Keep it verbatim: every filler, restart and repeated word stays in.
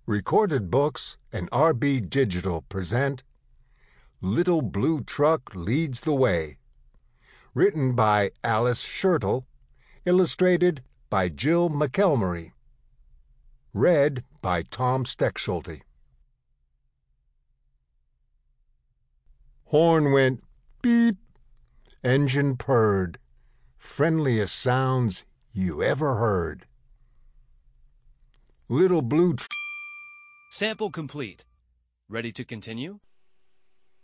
Recorded Books and R B Digital present Little Blue Truck Leads the Way. Written by Alice Schertle, illustrated by Jill McElmurray. Read by Tom Steckschulte. Horn went beep, engine purred, friendliest sounds you ever heard. Little Blue Truck. Sample complete. Ready to continue?